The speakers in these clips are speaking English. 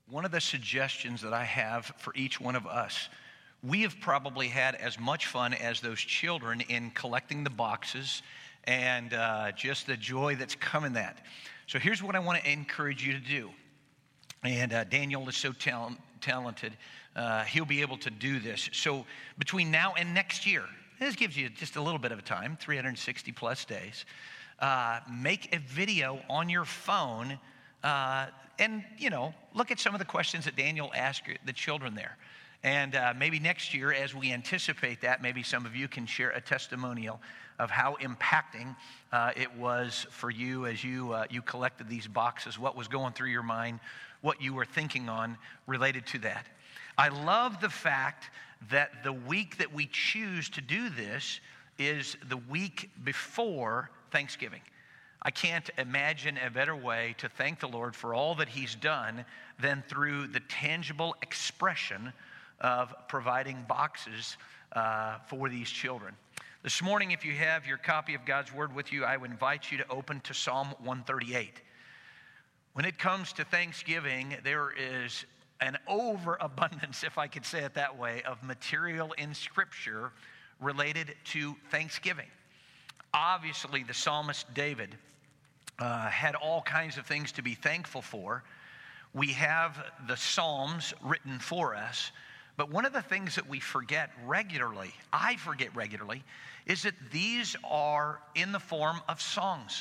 One of the suggestions that I have for each one of us, we have probably had as much fun as those children in collecting the boxes and just the joy that's come in that. So here's what I want to encourage you to do. And Daniel is so talented, he'll be able to do this. So between now and next year, this gives you just a little bit of a time, 360 plus days. Make a video on your phone and, look at some of the questions that Daniel asked the children there. And maybe next year, as we anticipate that, maybe some of you can share a testimonial of how impacting it was for you as you collected these boxes, what was going through your mind, what you were thinking on related to that. I love the fact that the week that we choose to do this is the week before Thanksgiving. I can't imagine a better way to thank the Lord for all that He's done than through the tangible expression of providing boxes for these children. This morning, if you have your copy of God's Word with you, I would invite you to open to Psalm 138. When it comes to Thanksgiving, there is an overabundance, if I could say it that way, of material in Scripture related to Thanksgiving. Obviously, the psalmist David had all kinds of things to be thankful for. We have the Psalms written for us, but one of the things that we forget regularly, I forget regularly, is that these are in the form of songs.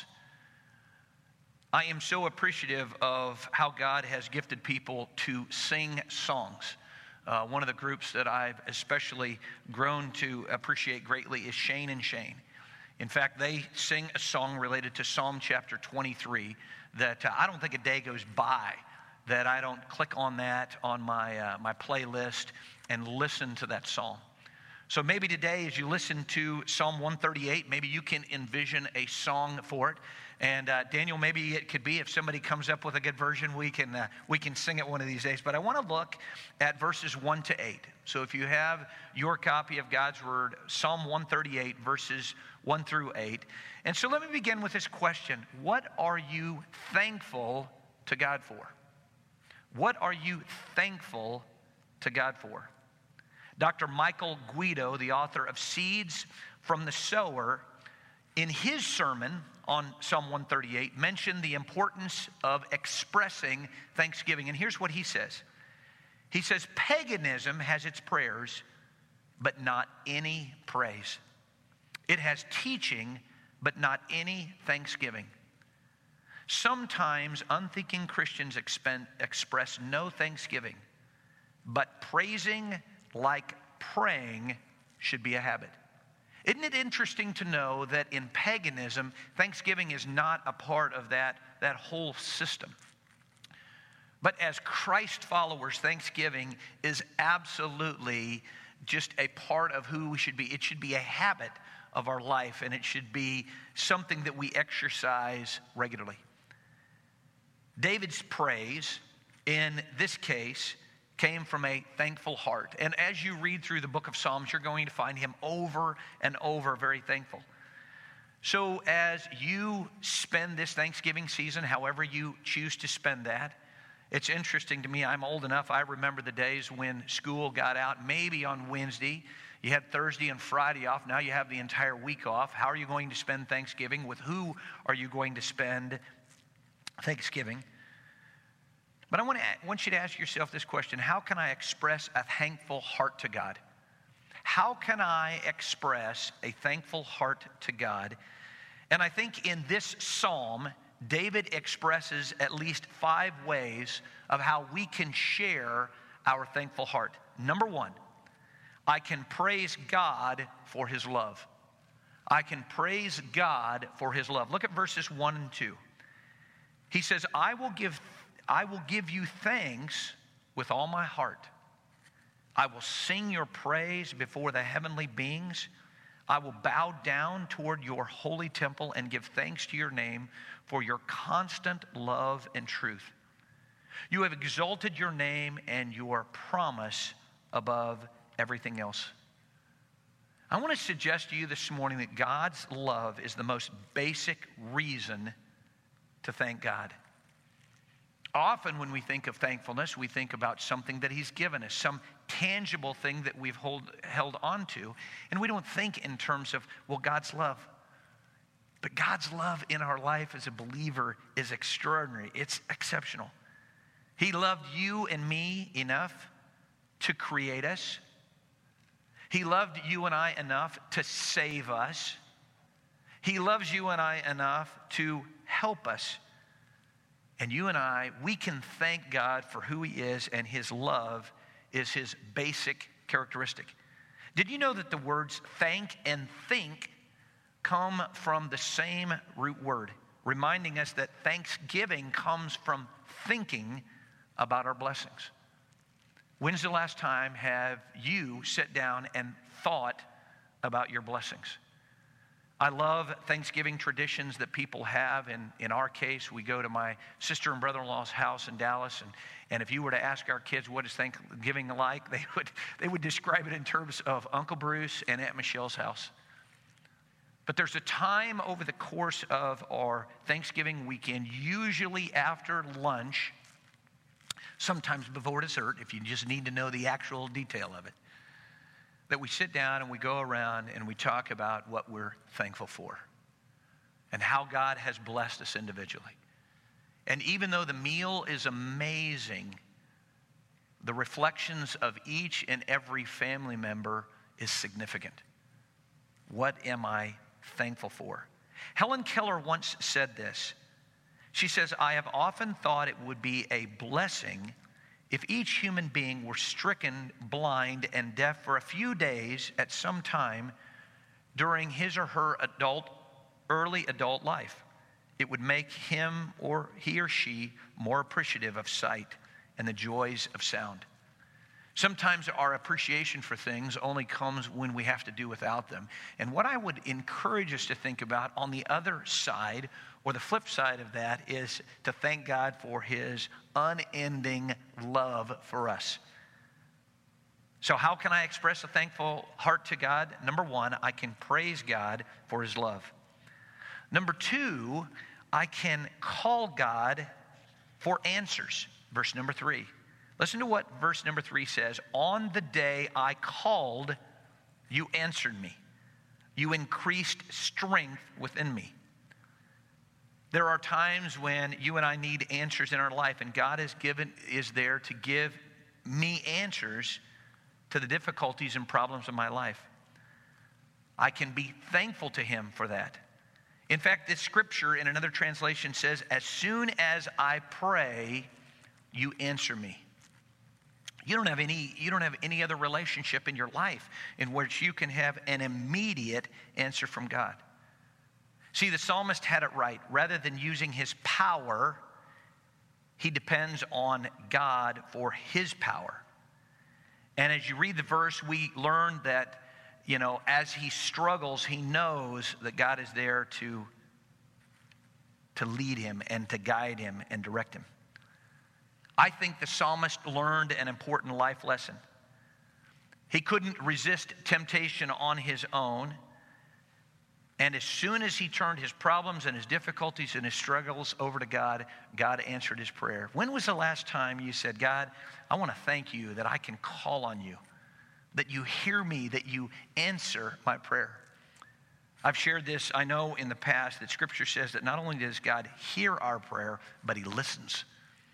I am so appreciative of how God has gifted people to sing songs. One of the groups that I've especially grown to appreciate greatly is Shane and Shane. In fact, they sing a song related to Psalm chapter 23 that I don't think a day goes by that I don't click on that on my playlist and listen to that psalm. So maybe today as you listen to Psalm 138, maybe you can envision a song for it. And Daniel, maybe it could be if somebody comes up with a good version, we can sing it one of these days. But I want to look at verses 1 to 8. So if you have your copy of God's Word, Psalm 138, verses 1 through 8. And so let me begin with this question. What are you thankful to God for? What are you thankful to God for? Dr. Michael Guido, the author of Seeds from the Sower, in his sermon on Psalm 138, mentioned the importance of expressing thanksgiving. And here's what he says. He says, paganism has its prayers, but not any praise. It has teaching, but not any thanksgiving. Sometimes unthinking Christians express no thanksgiving, but praising like praying should be a habit. Isn't it interesting to know that in paganism, thanksgiving is not a part of that whole system? But as Christ followers, thanksgiving is absolutely just a part of who we should be. It should be a habit of our life, and it should be something that we exercise regularly. David's praise, in this case, came from a thankful heart. And as you read through the book of Psalms, you're going to find him over and over very thankful. So as you spend this Thanksgiving season, however you choose to spend that, it's interesting to me, I'm old enough, I remember the days when school got out, maybe on Wednesday. You had Thursday and Friday off. Now you have the entire week off. How are you going to spend Thanksgiving? With who are you going to spend Thanksgiving? But I want you to ask yourself this question. How can I express a thankful heart to God? How can I express a thankful heart to God? And I think in this psalm, David expresses at least 5 ways of how we can share our thankful heart. Number 1, I can praise God for His love. I can praise God for His love. Look at verses 1 and 2. He says, I will give you thanks with all my heart. I will sing your praise before the heavenly beings. I will bow down toward your holy temple and give thanks to your name for your constant love and truth. You have exalted your name and your promise above everything else. I want to suggest to you this morning that God's love is the most basic reason to thank God. Often when we think of thankfulness, we think about something that he's given us, some tangible thing that we've held on to. And we don't think in terms of, well, God's love. But God's love in our life as a believer is extraordinary. It's exceptional. He loved you and me enough to create us. He loved you and I enough to save us. He loves you and I enough to help us. And you and I, we can thank God for who he is, and his love is his basic characteristic. Did you know that the words thank and think come from the same root word, reminding us that thanksgiving comes from thinking about our blessings? When's the last time have you sat down and thought about your blessings? I love Thanksgiving traditions that people have. In our case, we go to my sister and brother-in-law's house in Dallas, and if you were to ask our kids what is Thanksgiving like, they would describe it in terms of Uncle Bruce and Aunt Michelle's house. But there's a time over the course of our Thanksgiving weekend, usually after lunch, sometimes before dessert, if you just need to know the actual detail of it, that we sit down and we go around and we talk about what we're thankful for and how God has blessed us individually. And even though the meal is amazing, the reflections of each and every family member is significant. What am I thankful for? Helen Keller once said this. She says, I have often thought it would be a blessing if each human being were stricken blind and deaf for a few days at some time during his or her early adult life. It would make him or he or she more appreciative of sight and the joys of sound. Sometimes our appreciation for things only comes when we have to do without them. And what I would encourage us to think about on the other side, or the flip side of that, is to thank God for his unending love for us. So how can I express a thankful heart to God? Number one, I can praise God for his love. Number two, I can call God for answers. Verse number 3. Listen to what verse number 3 says. On the day I called, you answered me. You increased strength within me. There are times when you and I need answers in our life, and God is there to give me answers to the difficulties and problems of my life. I can be thankful to him for that. In fact, this scripture in another translation says, as soon as I pray, you answer me. You don't have any other relationship in your life in which you can have an immediate answer from God. See, the psalmist had it right. Rather than using his power, he depends on God for his power. And as you read the verse, we learn that, as he struggles, he knows that God is there to lead him and to guide him and direct him. I think the psalmist learned an important life lesson. He couldn't resist temptation on his own. And as soon as he turned his problems and his difficulties and his struggles over to God, God answered his prayer. When was the last time you said, God, I want to thank you that I can call on you, that you hear me, that you answer my prayer? I've shared this, I know in the past, that Scripture says that not only does God hear our prayer, but he listens.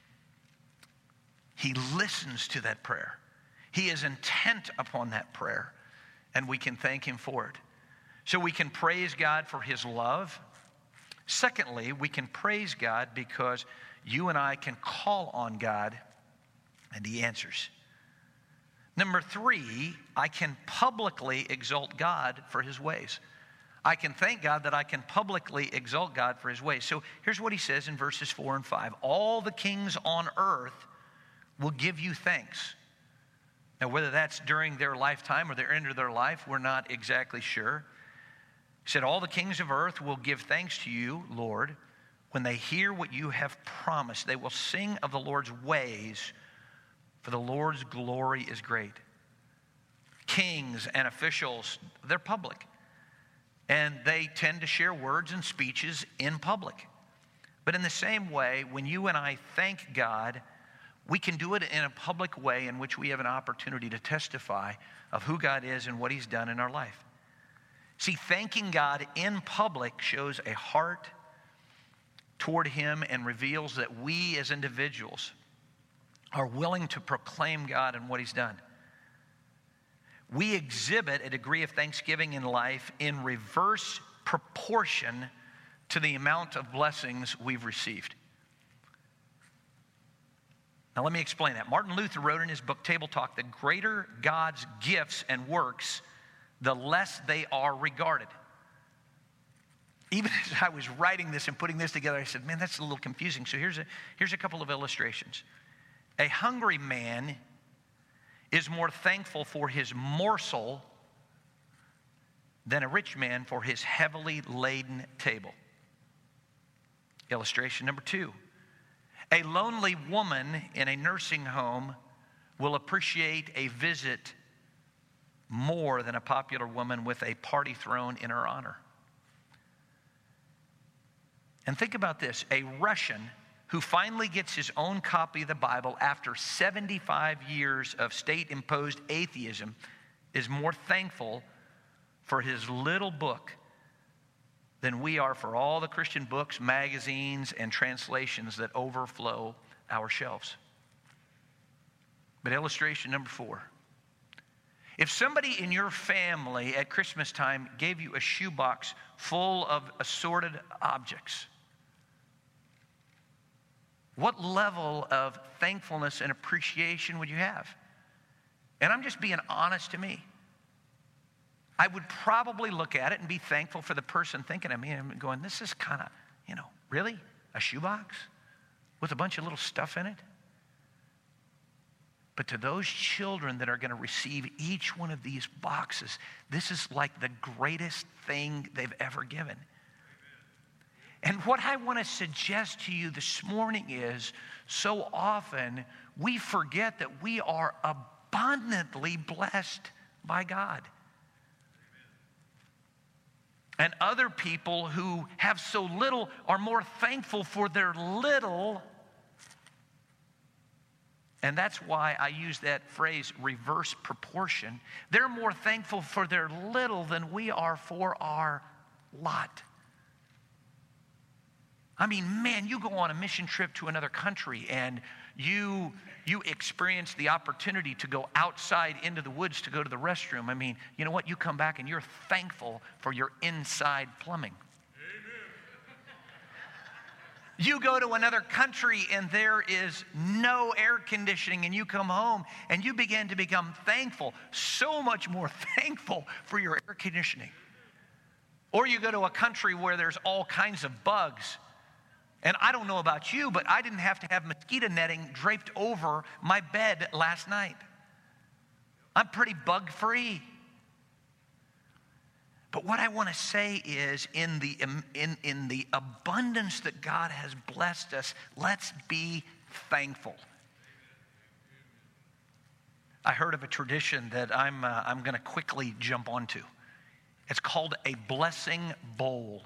He listens to that prayer. He is intent upon that prayer, and we can thank him for it. So we can praise God for his love. Secondly, we can praise God because you and I can call on God and he answers. Number 3, I can publicly exalt God for his ways. I can thank God that I can publicly exalt God for his ways. So here's what he says in verses 4 and 5. All the kings on earth will give you thanks. Now, whether that's during their lifetime or their end of their life, we're not exactly sure. He said, all the kings of earth will give thanks to you, Lord, when they hear what you have promised. They will sing of the Lord's ways, for the Lord's glory is great. Kings and officials, they're public, and they tend to share words and speeches in public. But in the same way, when you and I thank God, we can do it in a public way in which we have an opportunity to testify of who God is and what He's done in our life. See, thanking God in public shows a heart toward Him and reveals that we as individuals are willing to proclaim God and what He's done. We exhibit a degree of thanksgiving in life in reverse proportion to the amount of blessings we've received. Now let me explain that. Martin Luther wrote in his book, Table Talk, the greater God's gifts and works, the less they are regarded. Even as I was writing this and putting this together, I said, man, that's a little confusing. So here's a couple of illustrations. A hungry man is more thankful for his morsel than a rich man for his heavily laden table. Illustration number 2. A lonely woman in a nursing home will appreciate a visit more than a popular woman with a party thrown in her honor. And think about this. A Russian who finally gets his own copy of the Bible after 75 years of state-imposed atheism is more thankful for his little book than we are for all the Christian books, magazines, and translations that overflow our shelves. But illustration number 4. If somebody in your family at Christmas time gave you a shoebox full of assorted objects, what level of thankfulness and appreciation would you have? And I'm just being honest to me. I would probably look at it and be thankful for the person thinking of me and going, this is kind of, really? A shoebox with a bunch of little stuff in it? But to those children that are going to receive each one of these boxes, this is like the greatest thing they've ever given. And what I want to suggest to you this morning is, so often we forget that we are abundantly blessed by God. And other people who have so little are more thankful for their little. And that's why I use that phrase, reverse proportion. They're more thankful for their little than we are for our lot. I mean, man, you go on a mission trip to another country and you experience the opportunity to go outside into the woods to go to the restroom. I mean, you know what? You come back and you're thankful for your inside plumbing. You go to another country and there is no air conditioning, and you come home and you begin to become thankful, so much more thankful for your air conditioning. Or you go to a country where there's all kinds of bugs. And I don't know about you, but I didn't have to have mosquito netting draped over my bed last night. I'm pretty bug-free. But what I want to say is, in the abundance that God has blessed us, let's be thankful. I heard of a tradition that I'm going to quickly jump onto. It's called a blessing bowl.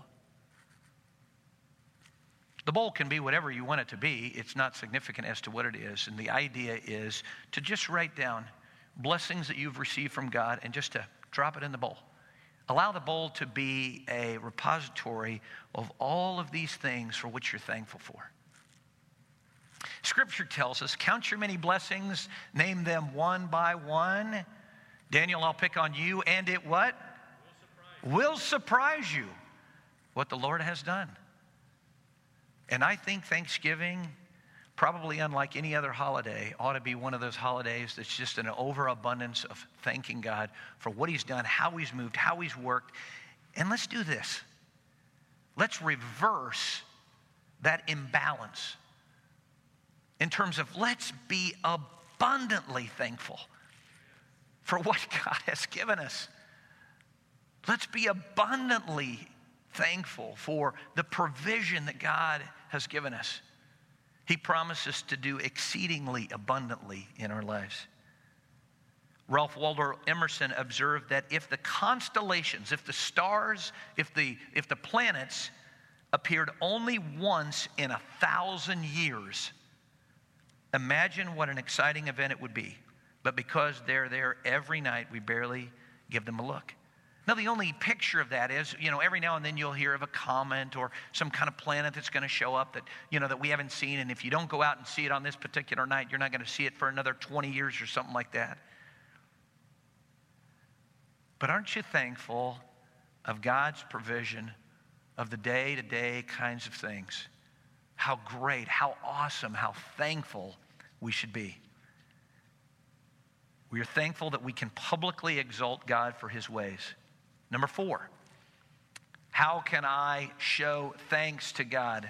The bowl can be whatever you want it to be. It's not significant as to what it is. And the idea is to just write down blessings that you've received from God and just to drop it in the bowl. Allow the bowl to be a repository of all of these things for which you're thankful for. Scripture tells us, count your many blessings, name them one by one. Daniel, I'll pick on you, and it what? Will surprise you what the Lord has done. And I think Thanksgiving, probably unlike any other holiday, ought to be one of those holidays that's just an overabundance of thanking God for what He's done, how He's moved, how He's worked. And let's do this. Let's reverse that imbalance in terms of let's be abundantly thankful for what God has given us. Let's be abundantly thankful for the provision that God has given us. He promises to do exceedingly abundantly in our lives. Ralph Waldo Emerson observed that if the constellations, if the stars, if the planets appeared only once in 1,000 years. Imagine what an exciting event it would be. But because they're there every night, we barely give them a look. Now, the only picture of that is, every now and then you'll hear of a comet or some kind of planet that's going to show up that, that we haven't seen. And if you don't go out and see it on this particular night, you're not going to see it for another 20 years or something like that. But aren't you thankful of God's provision of the day-to-day kinds of things? How great, how awesome, how thankful we should be. We are thankful that we can publicly exalt God for his ways. Number 4, how can I show thanks to God?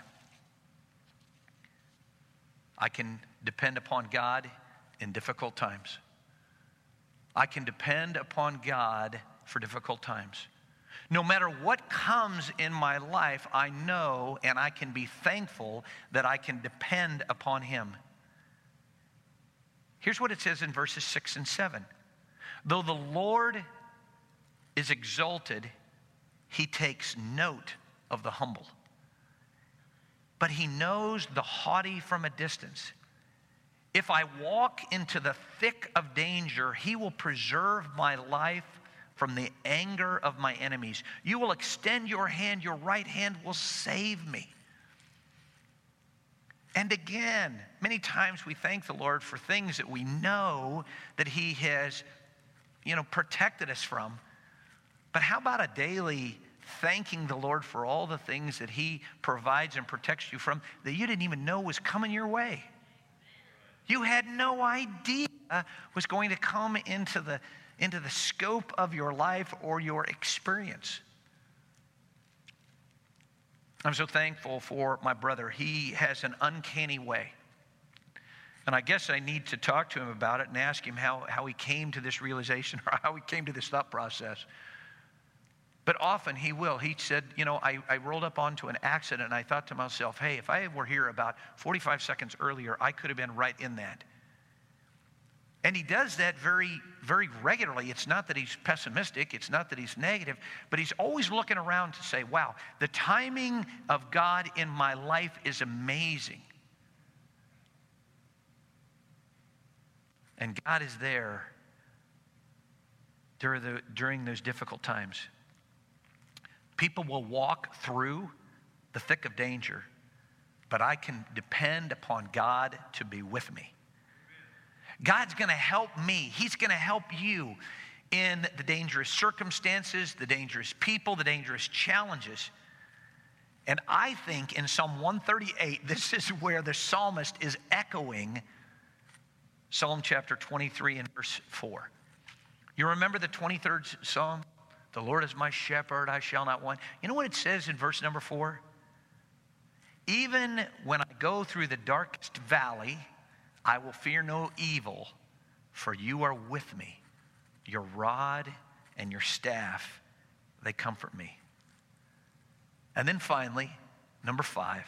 I can depend upon God in difficult times. I can depend upon God for difficult times. No matter what comes in my life, I know and I can be thankful that I can depend upon him. Here's what it says in verses 6 and 7. Though the Lord is exalted, he takes note of the humble. But he knows the haughty from a distance. If I walk into the thick of danger, he will preserve my life from the anger of my enemies. You will extend your hand, your right hand will save me. And again, many times we thank the Lord for things that we know that he has, protected us from. But how about a daily thanking the Lord for all the things that he provides and protects you from that you didn't even know was coming your way? You had no idea was going to come into the scope of your life or your experience. I'm so thankful for my brother. He has an uncanny way. And I guess I need to talk to him about it and ask him how he came to this realization or how he came to this thought process. But often he will. He said, I rolled up onto an accident and I thought to myself, hey, if I were here about 45 seconds earlier, I could have been right in that. And he does that very, very regularly. It's not that he's pessimistic. It's not that he's negative. But he's always looking around to say, wow, the timing of God in my life is amazing. And God is there during those difficult times. People will walk through the thick of danger, but I can depend upon God to be with me. God's going to help me. He's going to help you in the dangerous circumstances, the dangerous people, the dangerous challenges. And I think in Psalm 138, this is where the psalmist is echoing Psalm chapter 23 and verse 4. You remember the 23rd Psalm? The Lord is my shepherd, I shall not want. You know what it says in verse number 4? Even when I go through the darkest valley, I will fear no evil, for you are with me. Your rod and your staff, they comfort me. And then finally, number 5,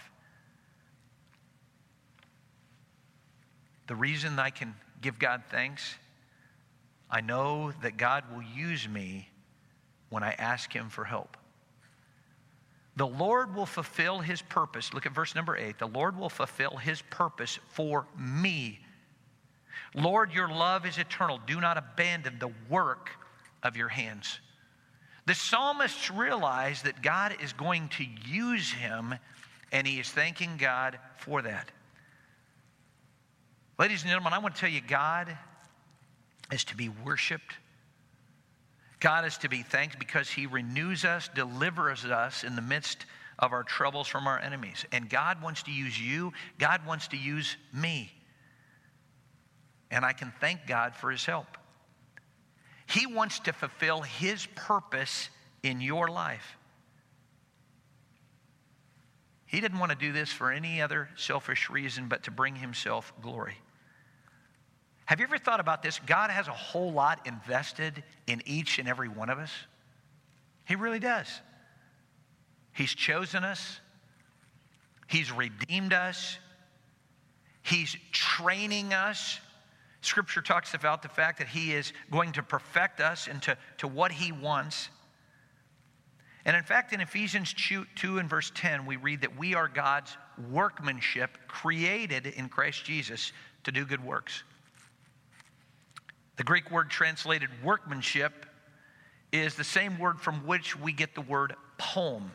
the reason I can give God thanks, I know that God will use me when I ask him for help. The Lord will fulfill his purpose. Look at verse number 8. The Lord will fulfill his purpose for me. Lord, your love is eternal. Do not abandon the work of your hands. The psalmist realized that God is going to use him, and he is thanking God for that. Ladies and gentlemen, I want to tell you, God is to be worshiped. God is to be thanked because he renews us, delivers us in the midst of our troubles from our enemies. And God wants to use you. God wants to use me. And I can thank God for his help. He wants to fulfill his purpose in your life. He didn't want to do this for any other selfish reason but to bring himself glory. Have you ever thought about this? God has a whole lot invested in each and every one of us. He really does. He's chosen us. He's redeemed us. He's training us. Scripture talks about the fact that he is going to perfect us into what he wants. And in fact, in Ephesians 2 and verse 10, we read that we are God's workmanship created in Christ Jesus to do good works. The Greek word translated workmanship is the same word from which we get the word poem.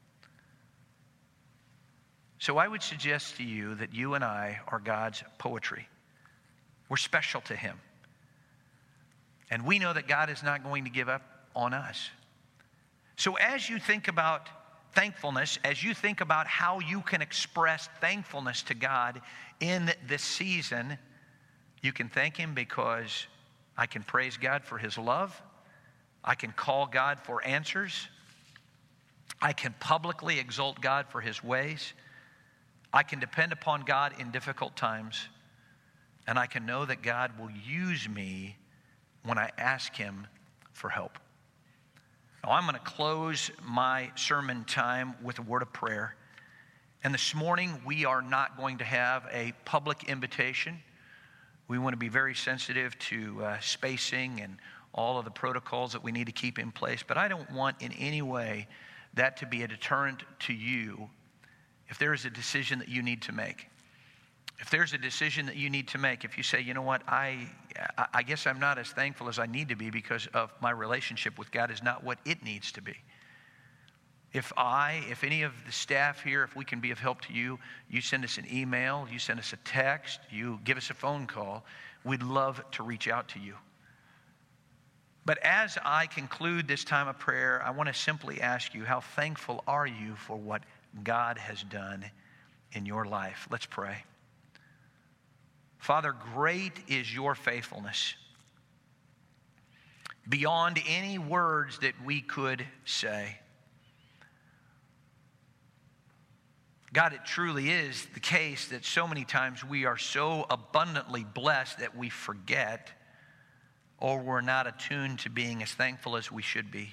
So I would suggest to you that you and I are God's poetry. We're special to Him. And we know that God is not going to give up on us. So as you think about thankfulness, as you think about how you can express thankfulness to God in this season, you can thank Him because I can praise God for His love. I can call God for answers. I can publicly exalt God for His ways. I can depend upon God in difficult times. And I can know that God will use me when I ask Him for help. Now, I'm going to close my sermon time with a word of prayer. And this morning, we are not going to have a public invitation. We want to be very sensitive to spacing and all of the protocols that we need to keep in place. But I don't want in any way that to be a deterrent to you if there is a decision that you need to make. If there's a decision that you need to make, if you say, you know what, I guess I'm not as thankful as I need to be because of my relationship with God is not what it needs to be. If any of the staff here, if we can be of help to you, you send us an email, you send us a text, you give us a phone call, we'd love to reach out to you. But as I conclude this time of prayer, I want to simply ask you, how thankful are you for what God has done in your life? Let's pray. Father, great is your faithfulness, beyond any words that we could say. God, it truly is the case that so many times we are so abundantly blessed that we forget, or we're not attuned to being as thankful as we should be.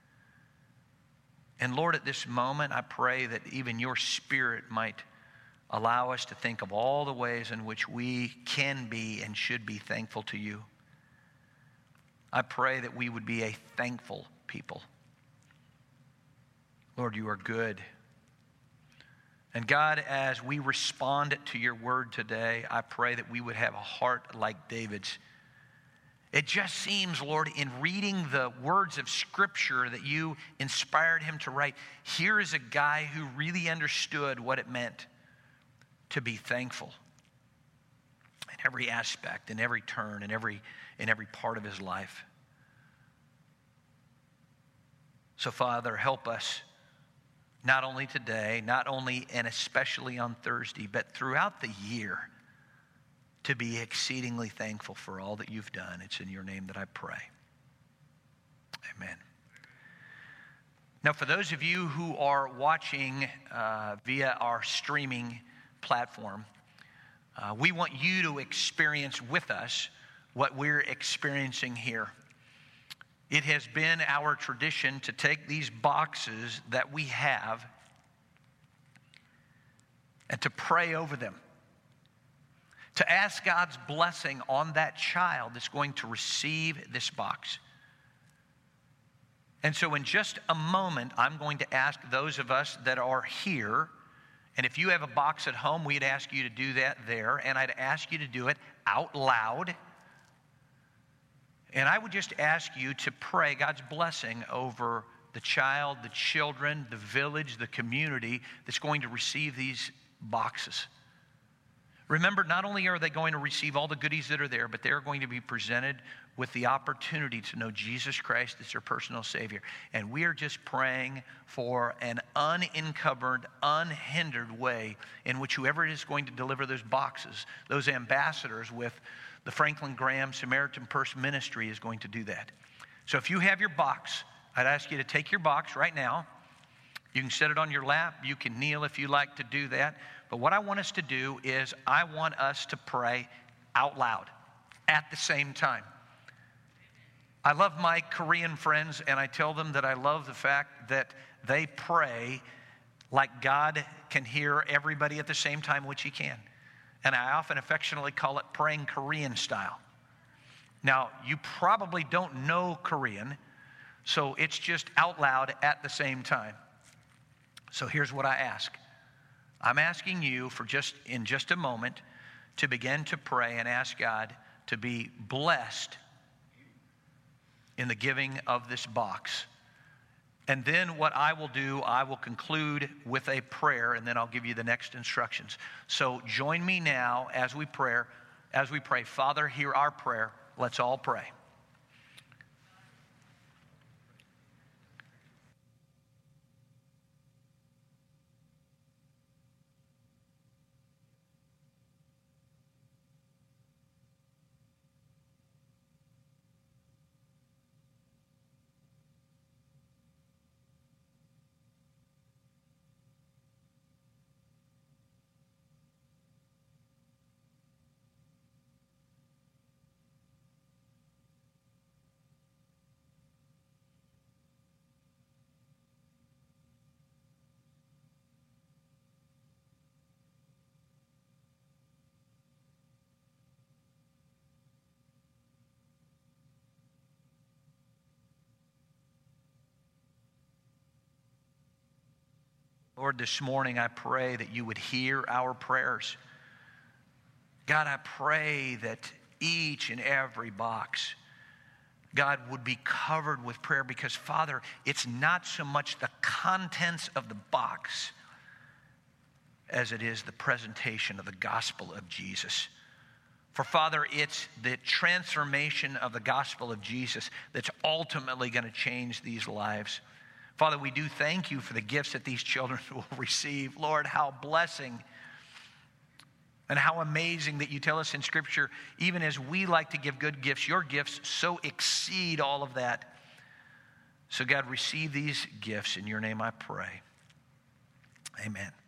And Lord, at this moment, I pray that even your Spirit might allow us to think of all the ways in which we can be and should be thankful to you. I pray that we would be a thankful people. Lord, you are good. And God, as we respond to your word today, I pray that we would have a heart like David's. It just seems, Lord, in reading the words of Scripture that you inspired him to write, here is a guy who really understood what it meant to be thankful in every aspect, in every turn, in every part of his life. So, Father, help us not only today, not only and especially on Thursday, but throughout the year to be exceedingly thankful for all that you've done. It's in your name that I pray. Amen. Now, for those of you who are watching via our streaming platform, we want you to experience with us what we're experiencing here. It has been our tradition to take these boxes that we have and to pray over them, to ask God's blessing on that child that's going to receive this box. And so in just a moment, I'm going to ask those of us that are here, and if you have a box at home, we'd ask you to do that there, and I'd ask you to do it out loud. And I would just ask you to pray God's blessing over the child, the children, the village, the community that's going to receive these boxes. Remember, not only are they going to receive all the goodies that are there, but they're going to be presented with the opportunity to know Jesus Christ as their personal Savior. And we are just praying for an unencumbered, unhindered way in which whoever is going to deliver those boxes, those ambassadors with the Franklin Graham Samaritan Purse Ministry, is going to do that. So if you have your box, I'd ask you to take your box right now. You can set it on your lap. You can kneel if you like to do that. But what I want us to do is I want us to pray out loud at the same time. I love my Korean friends, and I tell them that I love the fact that they pray like God can hear everybody at the same time, which he can. And I often affectionately call it praying Korean style. Now, you probably don't know Korean, So it's just out loud at the same time. So here's what I ask. I'm asking you in just a moment to begin to pray and ask God to be blessed in the giving of this box. And then what I will do, I will conclude with a prayer, and then I'll give you the next instructions. So join me now as we pray. Father, hear our prayer. Let's all pray. Lord, this morning I pray that you would hear our prayers. God, I pray that each and every box, God, would be covered with prayer because, Father, it's not so much the contents of the box as it is the presentation of the gospel of Jesus. For, Father, it's the transformation of the gospel of Jesus that's ultimately going to change these lives. Father, we do thank you for the gifts that these children will receive. Lord, how blessing and how amazing that you tell us in Scripture, even as we like to give good gifts, your gifts so exceed all of that. So God, receive these gifts. In your name I pray. Amen.